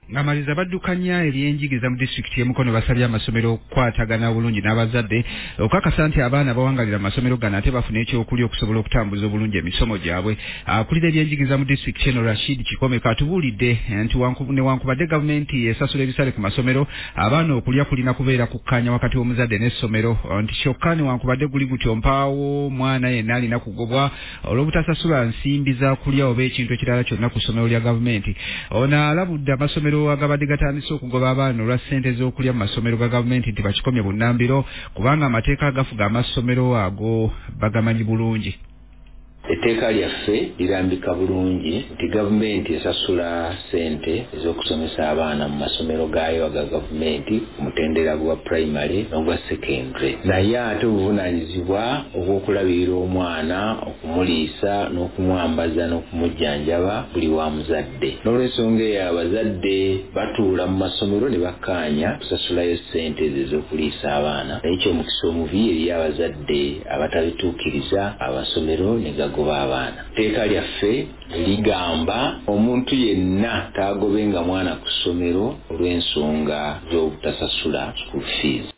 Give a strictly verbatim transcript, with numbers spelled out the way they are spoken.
Ngamaliza baddukanya ebyenjigiriza mu district y'Emukono basabye amasomero okukwatagana bulungi n'abazadde okakasa nti abaana bawangalira amasomero gano ate bafuna ekyokulya okusobola okutambuza obulungi emisomo gyabwe. Akulira ebyenjigiriza mu district eno Rashid Kikome katubuulidde nti newankubadde gavumenti esasula ebisale ku masomero abaana okulya kulina kubeera kukkanya wakati w'omuzadde n'essomero nti kyokka newankubadde guli gutyo mpaawo mwana yenna alina kugobwa olw'obutasasula nsimbi za kulya oba ekintu ekirala kyonna ku ssomero lya gavumenti. Ono alabudde amasomero agabadde gatandise okugoba abaana olwa ssente z'okulya mu masomero ga gavumenti nti bakikomye bunnambiro kubanga amateeka agafuga amasomero ago bagamanyi bulungi. Etteeka lyaffe lirambika bulungi nti gavumenti esasula ssente ez'okusomesa abaana mu masomero gaayo aga gavumenti ku mutendera gwa primary n'ogwa secondary. Naye ate obuvunaanyizibwa obw'okulabirira omwana okumuliisa n'okumwambaza n'okumujjanjaba buli wa muzadde. N'olw'ensonga eyo abazadde batuula mu masomero ne bakkaanya kusasulayo ssente ezo ez'okuliisa abaana. Naye ky'omukisa omubi eri abazadde abatabituukiriza amasomero ne gagoba abaana. Etteeka lyaffe ligamba omuntu yenna taagobenga mwana ku ssomero olw'ensonga z'obutasasula school fees.